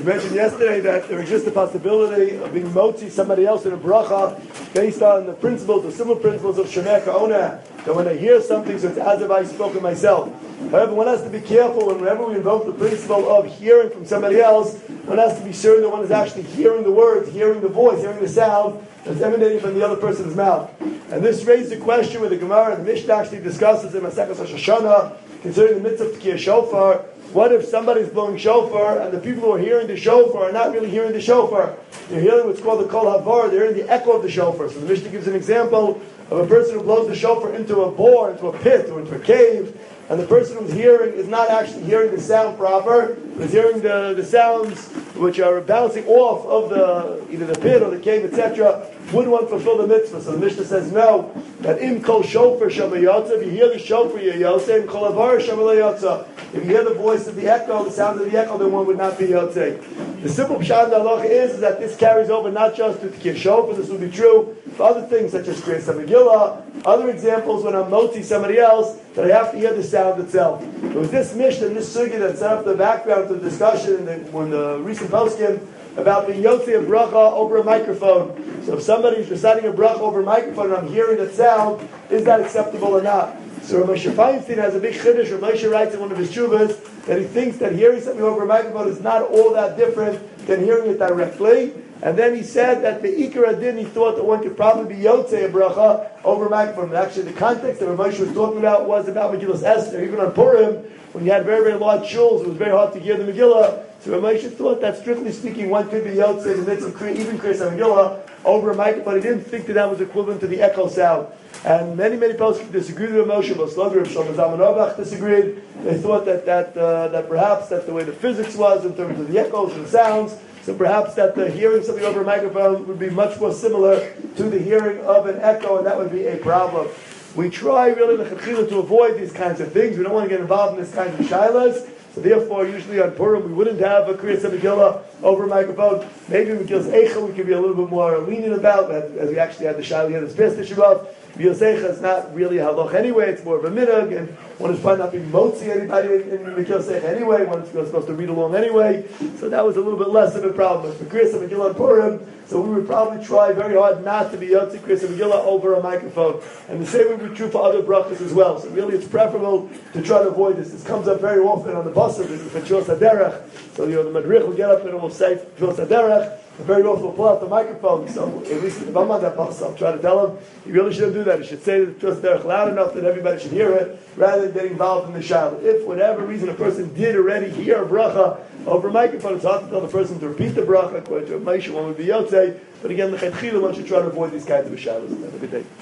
mentioned yesterday that there exists the possibility of being motzi somebody else in a bracha based on the principles, the simple principles of Shemeh Ka'ona, that when I hear something, so it's as if I spoke it myself. However, one has to be careful whenever we invoke the principle of hearing from somebody else. One has to be certain that one is actually hearing the words, hearing the voice, hearing the sound that's emanating from the other person's mouth. And this raised a question where the Gemara, the Mishnah actually discusses in Masechus Rosh Hashanah, concerning the mitzvah of Tkiyah Shofar. What if somebody's blowing shofar and the people who are hearing the shofar are not really hearing the shofar? They're hearing what's called the kol havar, they're hearing the echo of the shofar. So the Mishnah gives an example of a person who blows the shofar into a bore, into a pit, or into a cave, and the person who's hearing is not actually hearing the sound proper, but is hearing the sounds which are bouncing off of either the pit or the cave, etc. Would one fulfill the mitzvah? So the Mishnah says no, that im kol shofar shamayotza, if you hear the shofar yayotze, im kol havar shamayotza. If you hear the voice of the echo, the sound of the echo, then one would not be yotze. The simple pshat halacha is that this carries over not just to Tkiyah Shofar, this will be true for other things such as Kriyas HaMegillah, other examples when I'm motzi somebody else, that I have to hear the sound itself. It was this Mishnah, this sugya that set up the background to the discussion when the recent poskim about being yotze a bracha over a microphone. So if somebody's reciting a bracha over a microphone and I'm hearing that sound, is that acceptable or not? So Rav Moshe Feinstein has a big chiddush. Rav Moshe writes in one of his tshuvas that he thinks that hearing something over a microphone is not all that different than hearing it directly. And then he said that the Ikar Adin, he thought that one could probably be Yotze a bracha over a microphone. But actually the context that Rav Moshe was talking about was about Megillas Esther. Even on Purim, when you had very, very large shuls, it was very hard to hear the Megillah. So Rav Moshe thought that strictly speaking, one could be Yotze in the midst of even Kriyas HaMegillah over a microphone. He didn't think that was equivalent to the echo sound. And many poskim disagreed with Rav Moshe. Boslogger of Shlomo Zalman Auerbach disagreed. They thought that perhaps that's the way the physics was in terms of the echoes and the sounds. So perhaps that the hearing something over a microphone would be much more similar to the hearing of an echo, and that would be a problem. We try really to avoid these kinds of things. We don't want to get involved in this kind of shilas. So therefore, usually on Purim, we wouldn't have a Kriyas HaMegillah over a microphone. Maybe Megillas Eicha we could be a little bit more lenient about, as we actually had the shilah here this past Shabbat. Megillas Eicha is not really a halach anyway, it's more of a minhag, and one is probably not being motzi anybody in Megillas Eicha anyway, one's supposed to read along anyway, so that was a little bit less of a problem. But for Kriyas HaMegillah on Purim, so we would probably try very hard not to be yotzi Kriyas HaMegillah over a microphone. And the same would be true for other brachas as well. So really it's preferable to try to avoid this. This comes up very often on the basar, this is for Tfilas HaDerech. So the madrich will get up and it will say Tfilas HaDerech. Very often we'll pull out the microphone. So at least if I'm on that bus, I'll try to tell him, you really shouldn't do that. You should say the Tfilas HaDerech loud enough that everybody should hear it, rather than getting involved in the shilah. If for whatever reason a person did already hear a bracha over a microphone, it's hard to tell the person to repeat the bracha. According to Moshe, one would be yotzei. But again, the chetchila, one should try to avoid these kinds of shilas. Have a good day.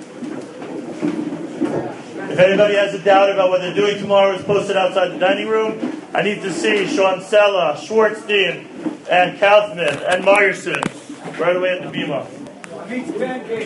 If anybody has a doubt about what they're doing tomorrow, it's posted outside the dining room. I need to see Sean Sella, Schwartzstein, and Kaufman, and Meyerson right away at the bima.